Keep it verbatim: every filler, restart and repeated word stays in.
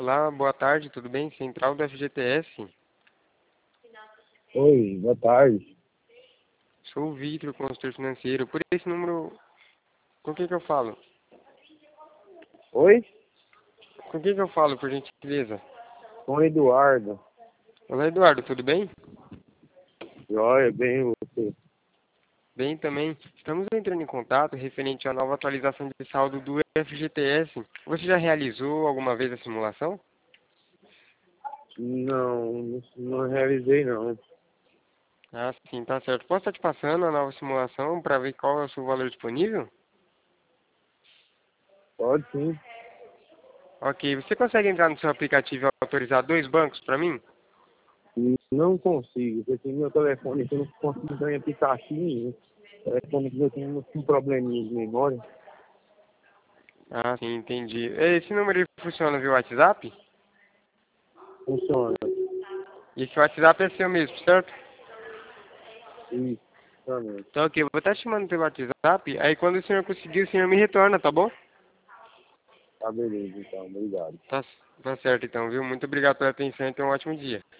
Olá, boa tarde, tudo bem? Central do F G T S. Oi, boa tarde. Sou o Vitor, consultor financeiro. Por esse número, com quem que eu falo? Oi? Com quem que eu falo, por gentileza? Com o Eduardo. Olá, Eduardo, tudo bem? Joia, bem você. Bem também. Estamos entrando em contato referente à nova atualização de saldo do F G T S. Você já realizou alguma vez a simulação? Não, não, não realizei não. Ah, sim, tá certo. Posso estar te passando a nova simulação para ver qual é o seu valor disponível? Pode sim. Ok, você consegue entrar no seu aplicativo e autorizar dois bancos para mim? Não consigo, porque meu telefone eu não consigo entrar em aplicativo nenhum. O telefone que eu tenho um probleminha de memória. Ah, sim, entendi. Esse número aí funciona via WhatsApp? Funciona. E esse WhatsApp é seu mesmo, certo? Isso, funciona. Então, ok, eu vou estar te chamando pelo WhatsApp, aí quando o senhor conseguir, o senhor me retorna, tá bom? Tá beleza, então. Obrigado. Tá, tá certo então, viu? Muito obrigado pela atenção e tenha um ótimo dia.